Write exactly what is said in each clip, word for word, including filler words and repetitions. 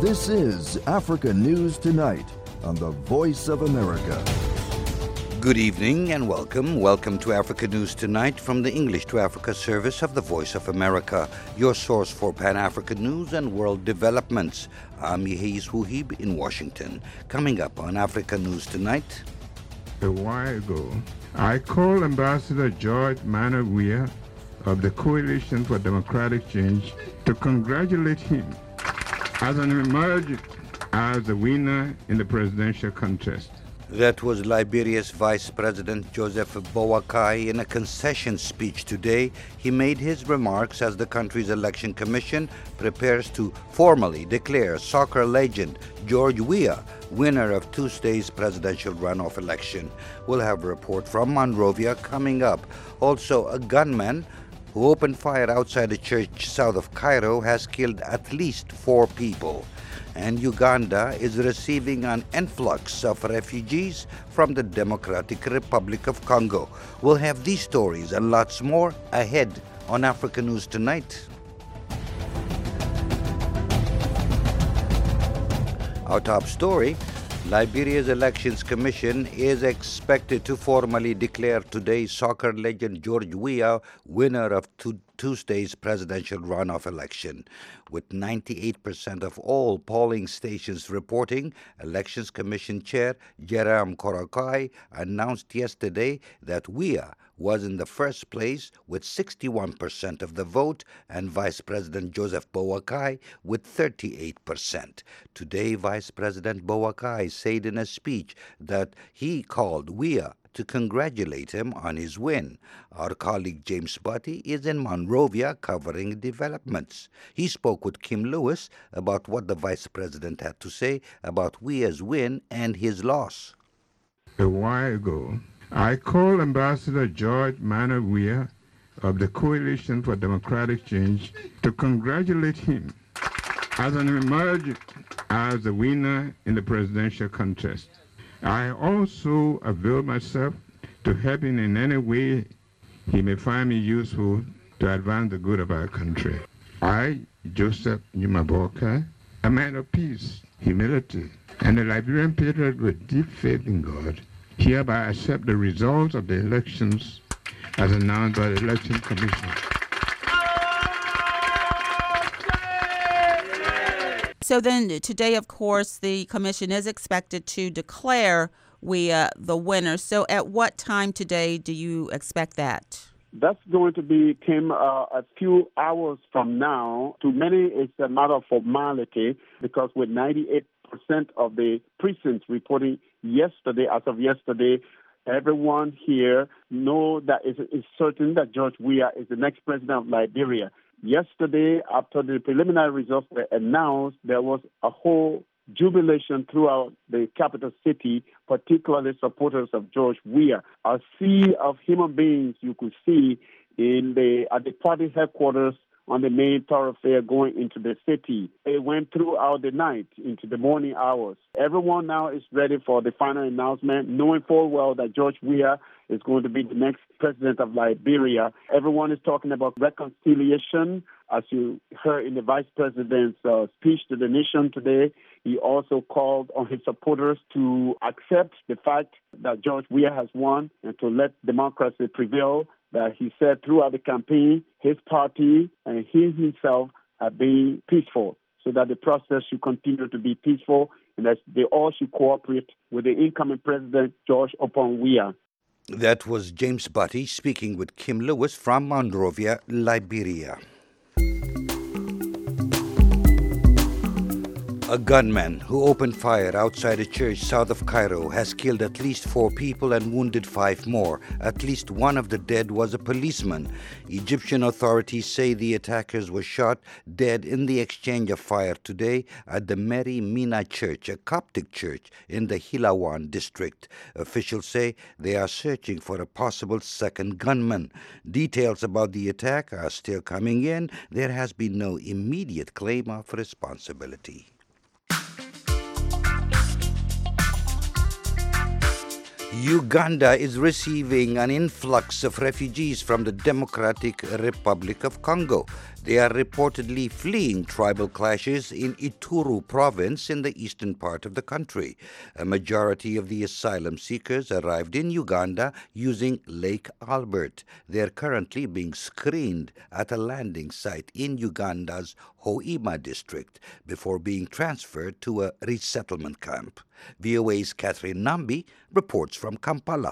This is Africa News Tonight on the Voice of America. Good evening and welcome. Welcome to Africa News Tonight from the English to Africa service of the Voice of America, your source for Pan-African news and world developments. I'm Yehis Wuhib in Washington. Coming up on Africa News Tonight. A while ago, I called Ambassador George Manneh Weah of the Coalition for Democratic Change to congratulate him as an emerged as the winner in the presidential contest. That was Liberia's Vice President Joseph Boakai in a concession speech today. He made his remarks as the country's election commission prepares to formally declare soccer legend George Weah winner of Tuesday's presidential runoff election. We'll have a report from Monrovia coming up. Also, a gunman who opened fire outside a church south of Cairo has killed at least four people. And Uganda is receiving an influx of refugees from the Democratic Republic of Congo. We'll have these stories and lots more ahead on Africa News Tonight. Our top story: Liberia's Elections Commission is expected to formally declare today soccer legend George Weah winner of two Tuesday's presidential runoff election. With ninety-eight percent of all polling stations reporting, Elections Commission Chair Jerome Korokai announced yesterday that Weah was in the first place with sixty-one percent of the vote and Vice President Joseph Boakai with thirty-eight percent. Today, Vice President Boakai said in a speech that he called Weah to congratulate him on his win. Our colleague James Butty is in Monrovia covering developments. He spoke with Kim Lewis about what the Vice President had to say about Weah's win and his loss. A while ago, I called Ambassador George Manneh Weah of the Coalition for Democratic Change to congratulate him as an emerged as the winner in the presidential contest. I also avail myself to help him in any way he may find me useful to advance the good of our country. I, Joseph Boakai, a man of peace, humility, and a Liberian patriot with deep faith in God, hereby accept the results of the elections as announced by the Election Commission. So then today, of course, the commission is expected to declare Weah the winner. So at what time today do you expect that? That's going to be, Kim, uh, a few hours from now. To many, it's a matter of formality because with ninety-eight percent of the precincts reporting yesterday, as of yesterday, everyone here know that it's, it's certain that George Weah is the next president of Liberia. Yesterday, after the preliminary results were announced, there was a whole jubilation throughout the capital city, particularly supporters of George Weah. A sea of human beings you could see in the at the party headquarters on the main thoroughfare going into the city. It went throughout the night into the morning hours. Everyone now is ready for the final announcement, knowing full well that George Weah is going to be the next president of Liberia. Everyone is talking about reconciliation. As you heard in the vice president's uh, speech to the nation today, he also called on his supporters to accept the fact that George Weah has won and to let democracy prevail. That he said throughout the campaign, his party and he himself are being peaceful, so that the process should continue to be peaceful and that they all should cooperate with the incoming president, George Oppong Weah. That was James Butty speaking with Kim Lewis from Monrovia, Liberia. A gunman who opened fire outside a church south of Cairo has killed at least four people and wounded five more. At least one of the dead was a policeman. Egyptian authorities say the attackers were shot dead in the exchange of fire today at the Mary Mina Church, a Coptic church in the Hilawan district. Officials say they are searching for a possible second gunman. Details about the attack are still coming in. There has been no immediate claim of responsibility. Uganda is receiving an influx of refugees from the Democratic Republic of Congo. They are reportedly fleeing tribal clashes in Ituri province in the eastern part of the country. A majority of the asylum seekers arrived in Uganda using Lake Albert. They are currently being screened at a landing site in Uganda's Hoima district before being transferred to a resettlement camp. V O A's Catherine Nambi reports from Kampala.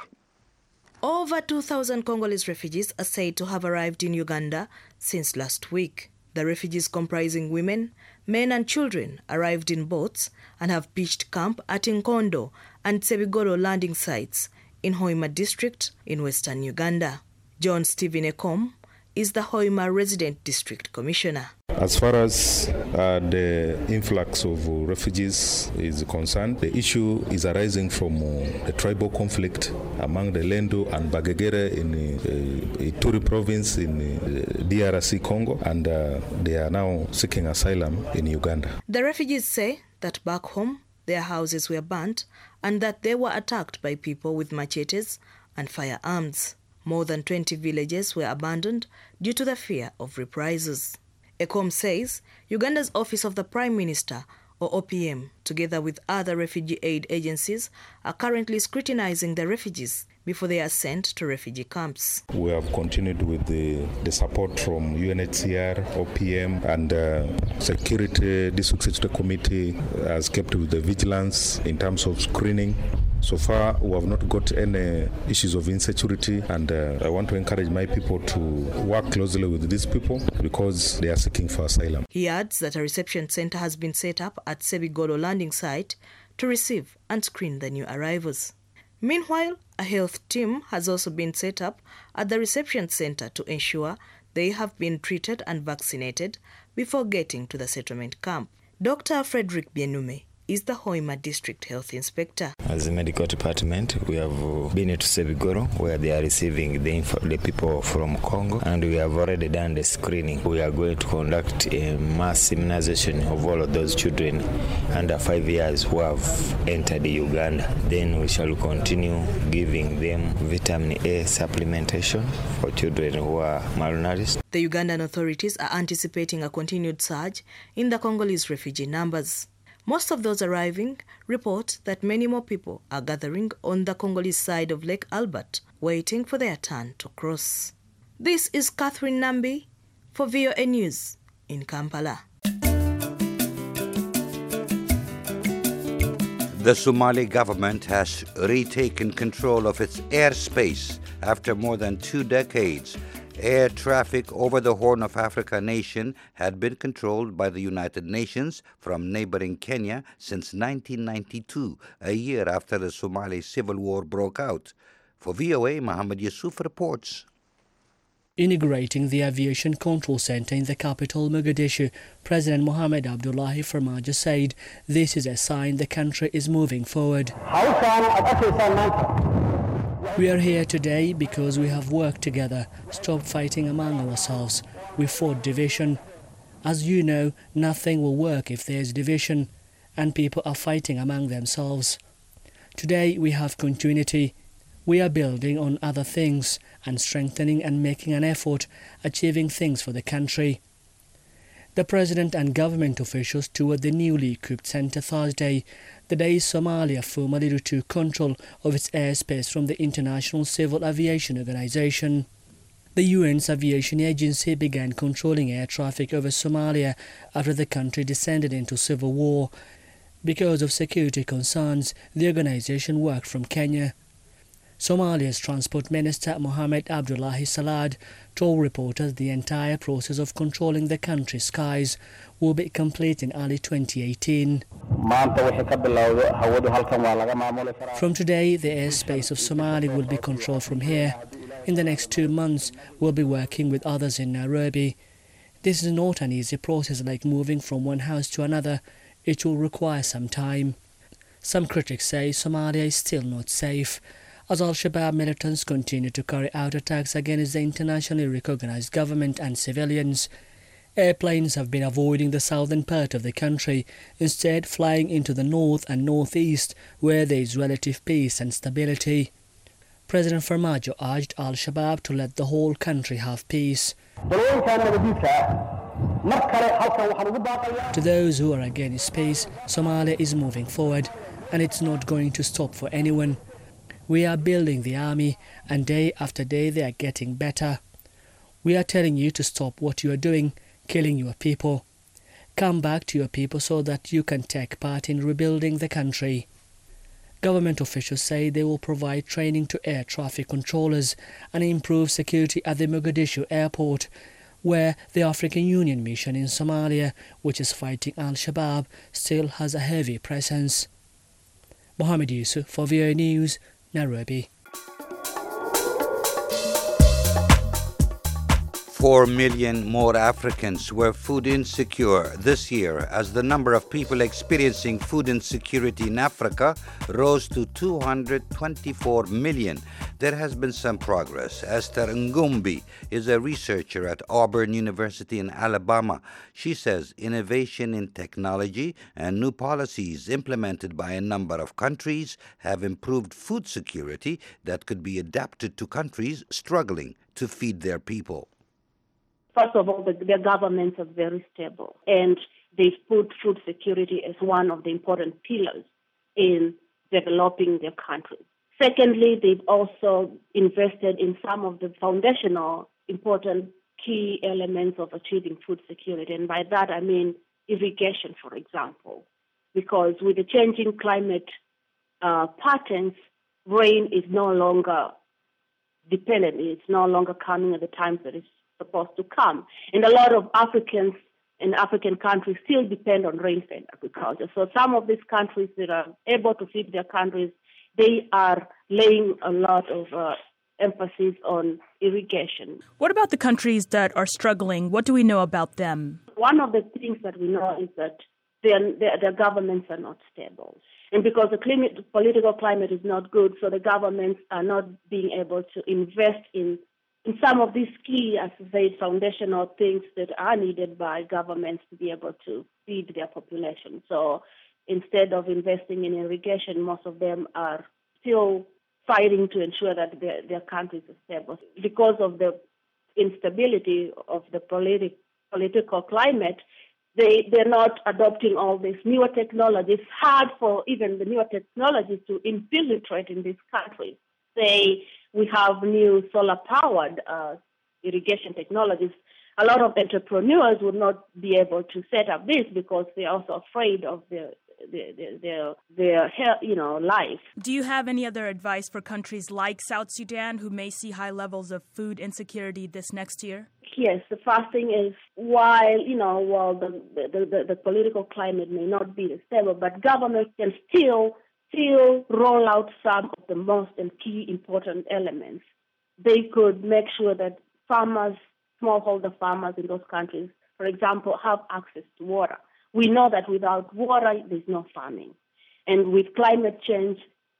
Over two thousand Congolese refugees are said to have arrived in Uganda since last week. The refugees, comprising women, men and children, arrived in boats and have pitched camp at Nkondo and Sebigoro landing sites in Hoima district in western Uganda. John Stephen Ekom is the Hoima resident district commissioner. As far as uh, the influx of uh, refugees is concerned, the issue is arising from uh, the tribal conflict among the Lendo and Bagegere in uh, Ituri province in uh, D R C Congo, and uh, they are now seeking asylum in Uganda. The refugees say that back home their houses were burnt and that they were attacked by people with machetes and firearms. More than twenty villages were abandoned due to the fear of reprisals. Ekom says Uganda's Office of the Prime Minister, or O P M, together with other refugee aid agencies, are currently scrutinizing the refugees before they are sent to refugee camps. We have continued with the, the support from U N H C R, O P M, and uh, Security District Security Committee has kept with the vigilance in terms of screening. So far, we have not got any issues of insecurity, and uh, I want to encourage my people to work closely with these people because they are seeking for asylum. He adds that a reception center has been set up at Sebigoro landing site to receive and screen the new arrivals. Meanwhile, a health team has also been set up at the reception center to ensure they have been treated and vaccinated before getting to the settlement camp. Doctor Frederick Bienume is the Hoima District Health Inspector. As a medical department, we have been to Sebigoro, where they are receiving the, info, the people from Congo, and we have already done the screening. We are going to conduct a mass immunization of all of those children under five years who have entered Uganda. Then we shall continue giving them vitamin A supplementation for children who are malnourished. The Ugandan authorities are anticipating a continued surge in the Congolese refugee numbers. Most of those arriving report that many more people are gathering on the Congolese side of Lake Albert, waiting for their turn to cross. This is Catherine Nambi for V O A News in Kampala. The Somali government has retaken control of its airspace after more than two decades. Air traffic over the Horn of Africa nation had been controlled by the United Nations from neighboring Kenya since nineteen ninety-two, a year after the Somali civil war broke out. For V O A, Mohammed Yusuf reports. Inaugurating the Aviation Control Center in the capital, Mogadishu, President Mohamed Abdullahi Farmajo said this is a sign the country is moving forward. We are here today because we have worked together, stopped fighting among ourselves. We fought division. As you know, nothing will work if there is division, and people are fighting among themselves. Today we have continuity. We are building on other things and strengthening and making an effort, achieving things for the country. The President and government officials toured the newly equipped centre Thursday, the day Somalia formally retook control of its airspace from the International Civil Aviation Organization. The U N's aviation agency began controlling air traffic over Somalia after the country descended into civil war. Because of security concerns, the organization worked from Kenya. Somalia's Transport Minister Mohamed Abdullahi Salad told reporters the entire process of controlling the country's skies will be complete in early twenty eighteen. From today, the airspace of Somalia will be controlled from here. In the next two months, we'll be working with others in Nairobi. This is not an easy process like moving from one house to another. It will require some time. Some critics say Somalia is still not safe, as Al-Shabaab militants continue to carry out attacks against the internationally recognized government and civilians. Airplanes have been avoiding the southern part of the country, instead flying into the north and northeast, where there is relative peace and stability. President Farmajo urged Al-Shabaab to let the whole country have peace. To those who are against peace, Somalia is moving forward and it's not going to stop for anyone. We are building the army and day after day they are getting better. We are telling you to stop what you are doing, killing your people. Come back to your people so that you can take part in rebuilding the country. Government officials say they will provide training to air traffic controllers and improve security at the Mogadishu airport, where the African Union mission in Somalia, which is fighting Al-Shabaab, still has a heavy presence. Mohammed Yusuf for V O A News, Nairobi. Four million more Africans were food insecure this year as the number of people experiencing food insecurity in Africa rose to two hundred twenty-four million. There has been some progress. Esther Ngumbi is a researcher at Auburn University in Alabama. She says innovation in technology and new policies implemented by a number of countries have improved food security that could be adapted to countries struggling to feed their people. First of all, the, their governments are very stable, and they put food security as one of the important pillars in developing their countries. Secondly, they've also invested in some of the foundational important key elements of achieving food security, and by that I mean irrigation, for example, because with the changing climate uh, patterns, rain is no longer dependent. It's no longer coming at the times that it's supposed to come. And a lot of Africans and African countries still depend on rain-fed agriculture. So some of these countries that are able to feed their countries, they are laying a lot of uh, emphasis on irrigation. What about the countries that are struggling? What do we know about them? One of the things that we know is that their, their, their governments are not stable. And because the climate, the political climate is not good, so the governments are not being able to invest in in some of these key, as I said, foundational things that are needed by governments to be able to feed their population. So instead of investing in irrigation, most of them are still fighting to ensure that their, their countries are stable. Because of the instability of the politi- political climate, they, they're not adopting all these newer technologies. It's hard for even the newer technologies to infiltrate in these countries. Say, we have new solar-powered uh, irrigation technologies. A lot of entrepreneurs would not be able to set up this because they're also afraid of their their their, their, their health, you know, life. Do you have any other advice for countries like South Sudan who may see high levels of food insecurity this next year? Yes, the first thing is while you know while the the, the, the political climate may not be stable, but governments can still. still roll out some of the most and key important elements. They could make sure that farmers, smallholder farmers in those countries, for example, have access to water. We know that without water, there's no farming. And with climate change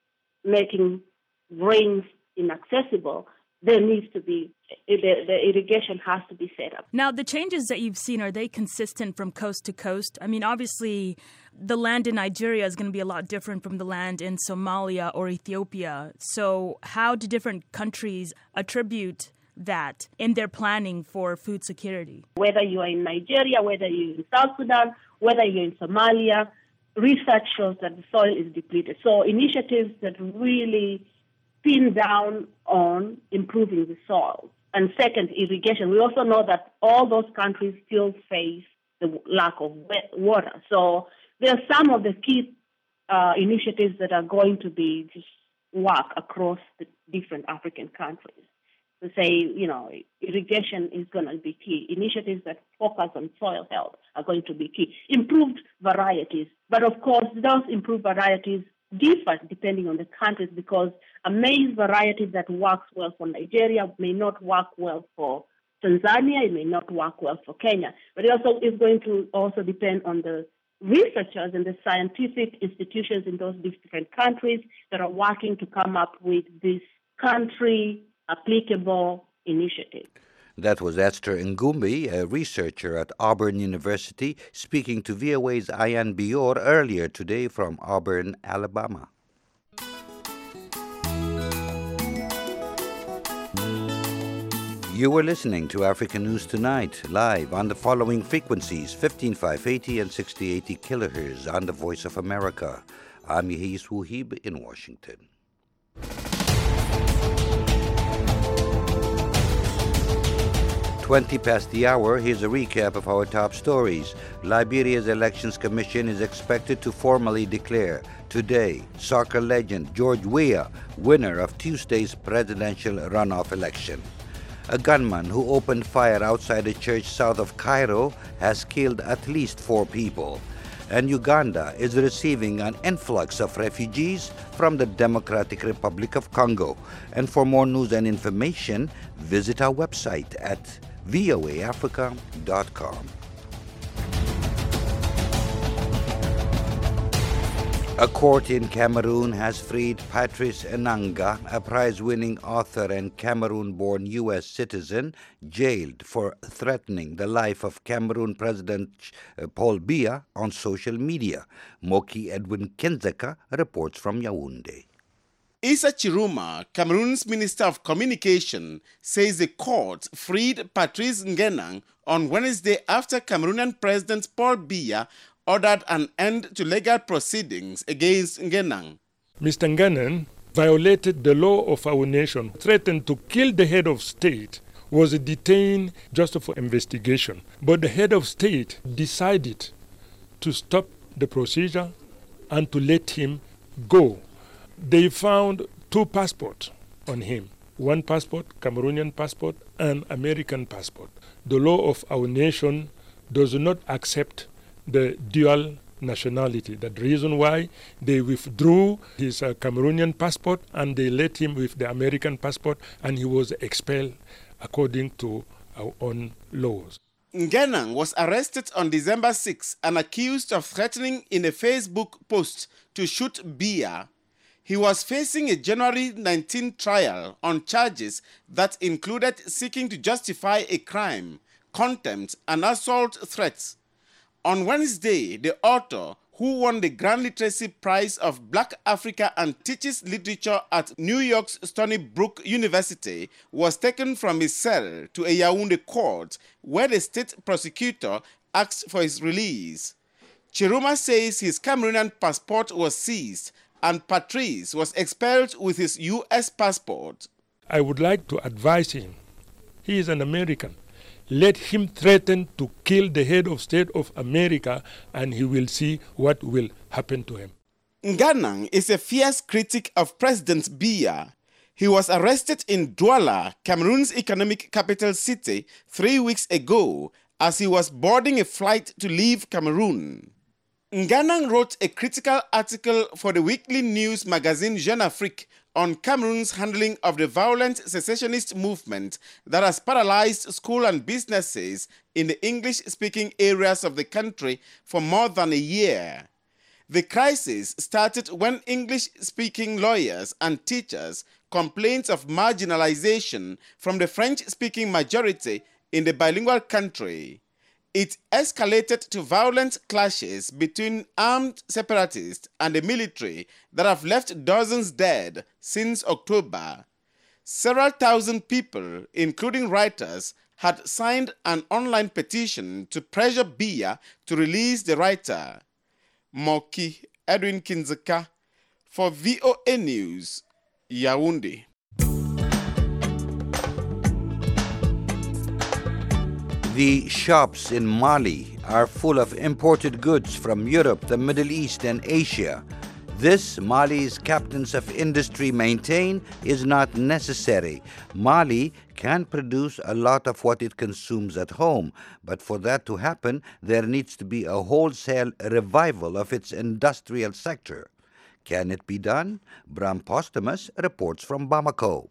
making rains inaccessible, there needs to be, the, the irrigation has to be set up. Now, the changes that you've seen, are they consistent from coast to coast? I mean, obviously, the land in Nigeria is going to be a lot different from the land in Somalia or Ethiopia. So how do different countries attribute that in their planning for food security? Whether you are in Nigeria, whether you're in South Sudan, whether you're in Somalia, research shows that the soil is depleted. So initiatives that really pin down on improving the soil. And second, irrigation. We also know that all those countries still face the lack of wet water. So there are some of the key uh, initiatives that are going to be just work across the different African countries. To say, you know, irrigation is going to be key. Initiatives that focus on soil health are going to be key. Improved varieties. But of course, those improved varieties differ depending on the countries because a maize variety that works well for Nigeria may not work well for Tanzania, it may not work well for Kenya. But it also is going to also depend on the researchers and the scientific institutions in those different countries that are working to come up with this country applicable initiative. That was Esther Ngumbi, a researcher at Auburn University, speaking to V O A's Ayan Bior earlier today from Auburn, Alabama. You were listening to African News Tonight, live on the following frequencies, fifteen five eighty and sixty eighty kilohertz on the Voice of America. I'm Yehis Wuhib in Washington. twenty past the hour, here's a recap of our top stories. Liberia's Elections Commission is expected to formally declare today soccer legend George Weah winner of Tuesday's presidential runoff election. A gunman who opened fire outside a church south of Cairo has killed at least four people. And Uganda is receiving an influx of refugees from the Democratic Republic of Congo. And for more news and information, visit our website at v o a africa dot com. A court in Cameroon has freed Patrice Enanga, a prize-winning author and Cameroon-born U S citizen, jailed for threatening the life of Cameroon President Paul Biya on social media. Moki Edwin Kenzeka reports from Yaoundé. Issa Chiruma, Cameroon's Minister of Communication, says the court freed Patrice Ngenang on Wednesday after Cameroonian President Paul Biya ordered an end to legal proceedings against Ngenang. Mister Ngenang violated the law of our nation, threatened to kill the head of state, was detained just for investigation. But the head of state decided to stop the procedure and to let him go. They found two passports on him. One passport, Cameroonian passport, and American passport. The law of our nation does not accept the dual nationality. That's the reason why they withdrew his uh, Cameroonian passport and they let him with the American passport, and he was expelled according to our own laws. Ngenang was arrested on December sixth and accused of threatening in a Facebook post to shoot Biya. He was facing a January nineteenth trial on charges that included seeking to justify a crime, contempt, and assault threats. On Wednesday, the author, who won the Grand Literacy Prize of Black Africa and teaches literature at New York's Stony Brook University, was taken from his cell to a Yaoundé court where the state prosecutor asked for his release. Chiruma says his Cameroonian passport was seized and Patrice was expelled with his U S passport. I would like to advise him. He is an American. Let him threaten to kill the head of state of America and he will see what will happen to him. Ngenang is a fierce critic of President Biya. He was arrested in Douala, Cameroon's economic capital city, three weeks ago as he was boarding a flight to leave Cameroon. Ngenang wrote a critical article for the weekly news magazine Jeune Afrique on Cameroon's handling of the violent secessionist movement that has paralyzed schools and businesses in the English-speaking areas of the country for more than a year. The crisis started when English-speaking lawyers and teachers complained of marginalization from the French-speaking majority in the bilingual country. It escalated to violent clashes between armed separatists and the military that have left dozens dead since October. Several thousand people, including writers, had signed an online petition to pressure Biya to release the writer. Moki Edwin Kinzeka for V O A News, Yaoundé. The shops in Mali are full of imported goods from Europe, the Middle East, and Asia. This, Mali's captains of industry maintain, is not necessary. Mali can produce a lot of what it consumes at home, but for that to happen, there needs to be a wholesale revival of its industrial sector. Can it be done? Bram Postumus reports from Bamako.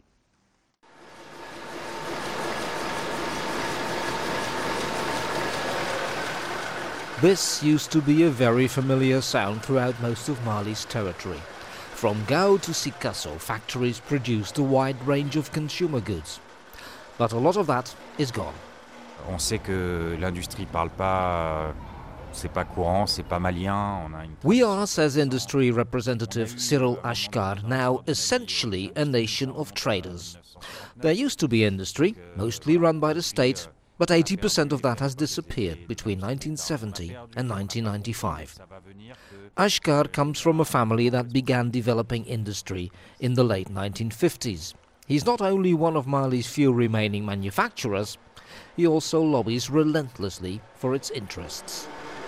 This used to be a very familiar sound throughout most of Mali's territory. From Gao to Sikasso, factories produced a wide range of consumer goods. But a lot of that is gone. On sait que l'industrie parle pas We are, says industry representative Cyril Ashkar, now essentially a nation of traders. There used to be industry, mostly run by the state, but eighty percent of that has disappeared between nineteen seventy and nineteen ninety-five. Ashkar comes from a family that began developing industry in the late nineteen fifties. He's not only one of Mali's few remaining manufacturers, he also lobbies relentlessly for its interests.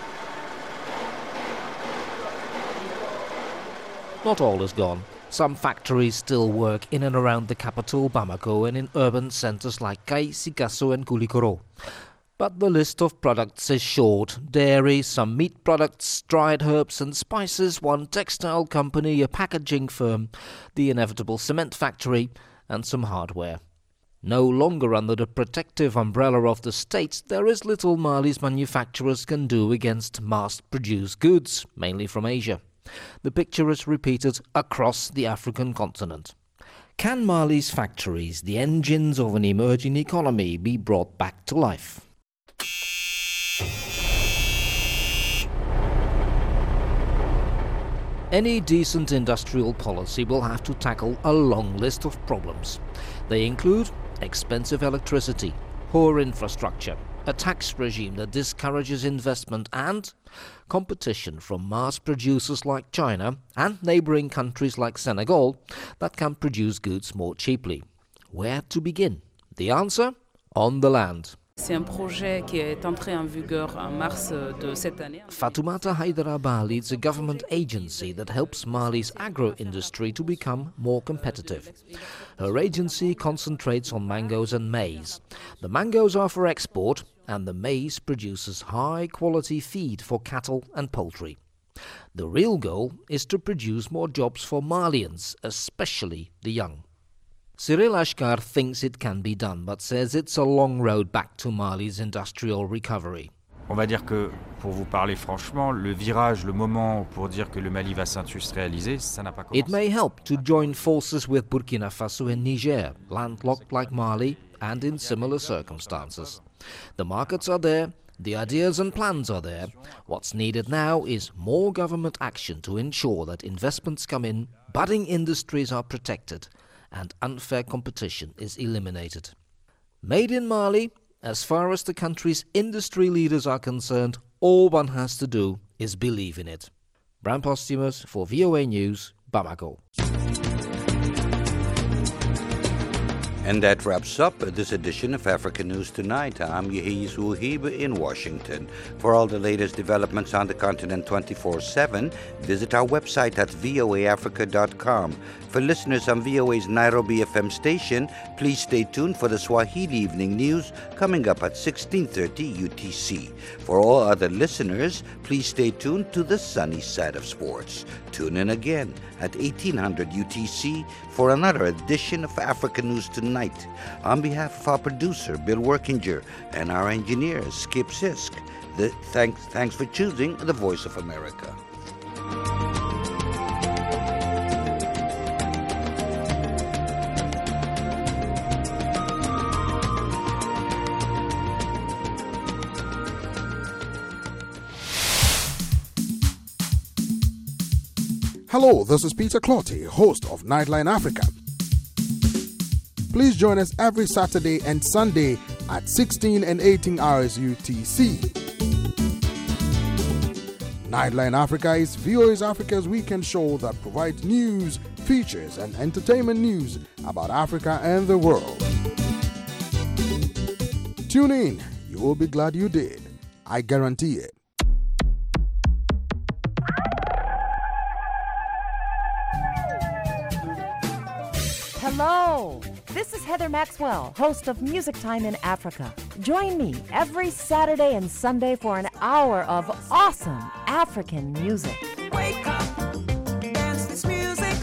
Not all is gone. Some factories still work in and around the capital, Bamako, and in urban centres like Kai, Sikasso and Koulikoro. But the list of products is short. Dairy, some meat products, dried herbs and spices, one textile company, a packaging firm, the inevitable cement factory, and some hardware. No longer under the protective umbrella of the state, there is little Mali's manufacturers can do against mass-produced goods, mainly from Asia. The picture is repeated across the African continent. Can Mali's factories, the engines of an emerging economy, be brought back to life? Any decent industrial policy will have to tackle a long list of problems. They include expensive electricity, poor infrastructure, a tax regime that discourages investment, and competition from mass producers like China and neighbouring countries like Senegal that can produce goods more cheaply. Where to begin? The answer? On the land. Fatoumata Hyderabad leads a government agency that helps Mali's agro-industry to become more competitive. Her agency concentrates on mangoes and maize. The mangoes are for export, and the maize produces high-quality feed for cattle and poultry. The real goal is to produce more jobs for Malians, especially the young. Cyril Ashkar thinks it can be done, but says it's a long road back to Mali's industrial recovery. On va dire que, pour vous parler franchement, le virage, le moment pour dire que le Mali va s'industrialiser, ça n'a pas commencé. It may help to join forces with Burkina Faso and Niger, landlocked like Mali and in similar circumstances. The markets are there, the ideas and plans are there. What's needed now is more government action to ensure that investments come in, budding industries are protected, and unfair competition is eliminated. Made in Mali, as far as the country's industry leaders are concerned, all one has to do is believe in it. Bram Posthumus for V O A News, Bamako. And that wraps up this edition of Africa News Tonight. I'm Yehiz Wuhib in Washington. For all the latest developments on the continent twenty-four seven, visit our website at voa africa dot com. For listeners on V O A's Nairobi F M station, please stay tuned for the Swahili Evening News coming up at sixteen thirty U T C. For all other listeners, please stay tuned to the sunny side of sports. Tune in again at eighteen hundred U T C for another edition of Africa News Tonight. On behalf of our producer, Bill Workinger, and our engineer, Skip Sisk, the, thanks, thanks for choosing the Voice of America. Hello, this is Peter Clotty, host of Nightline Africa. Please join us every Saturday and Sunday at sixteen and eighteen hours U T C. Nightline Africa is V O A's Africa's weekend show that provides news, features, and entertainment news about Africa and the world. Tune in. You will be glad you did. I guarantee it. Hello, this is Heather Maxwell, host of Music Time in Africa. Join me every Saturday and Sunday for an hour of awesome African music. Wake up, dance this music.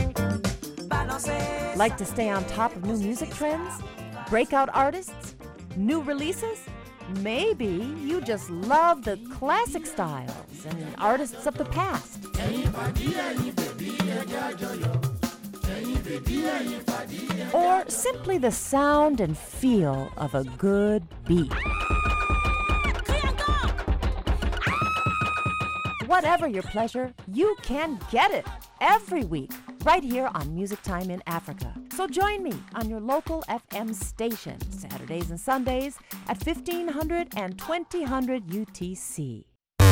Like to stay on top of new music trends? Breakout artists? New releases? Maybe you just love the classic styles and artists of the past. Or simply the sound and feel of a good beat. Whatever your pleasure, you can get it every week right here on Music Time in Africa. So join me on your local F M station Saturdays and Sundays at fifteen hundred and twenty hundred U T C.